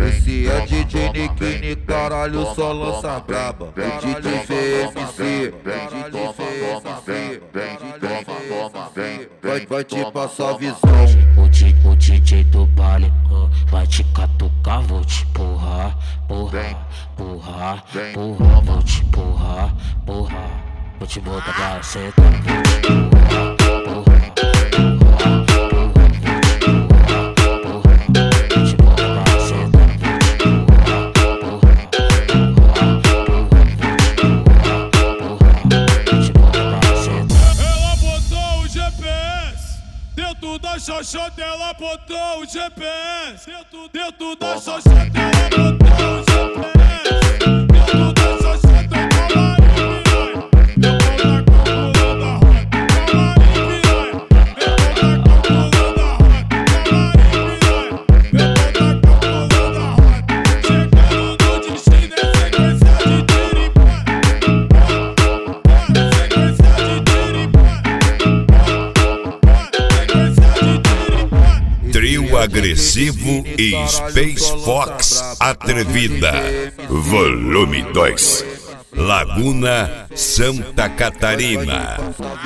Esse é DJ Nikini, caralho, só lança braba. DJ VMC, vai te passar visão. O DJ do baile vai te catucar, vou te empurrar, porrar, porrar, porrar, vou te empurrar, porrar, vou te botar pra sentar, vou te empurrar, porrar, porrar, da xoxota ela botou o GPS. Dentro da xoxota ela botou o GPS. Dentro da xoxota cola e piranha. Depois da calculada da rota, cola e piranha. Depois da calculada da rota, cola e piranha. Depois da calculada da rota, chegando no destino é sequência de tiro e sequência de tiro e Trio agressivo e Space Fox atrevida. Volume 2. Laguna, Santa Catarina.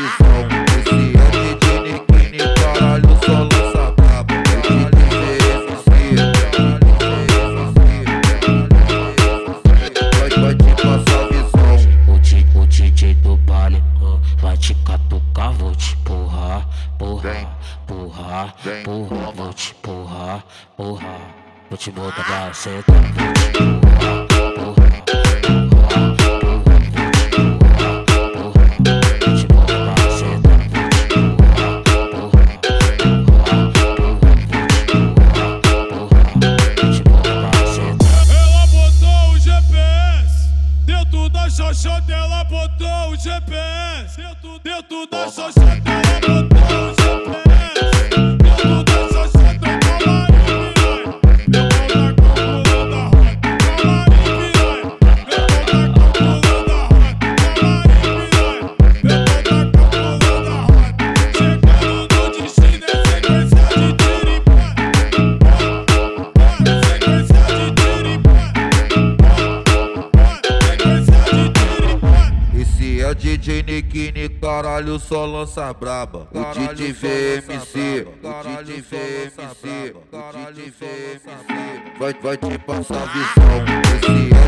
O DJ do baile vai te catucar, vou te empurrar, porrar, porrar, porrar, vou te empurrar, porrar, vou te botar pra sentar, vou te empurrar, porrar, porrar, porrar, vou te botar pra sentar, vou te empurrar, porrar, porrar, vou te botar pra sentar. Ela botou o GPS dentro da xoxota, ela botou o GPS dentro da xoxota, ela botou o GPS dentro da xoxota, cola e piranha. Depois da calculada da rota, cola e piranha. Depois da calculada da rota, cola e piranha. Depois da calculada da rota, chegando no destino é sequência de tiro e sequência de tiro e Esse é o DJ Nikini, caralho, só lança braba. O DJ VMC, vai te passar visão. Esse é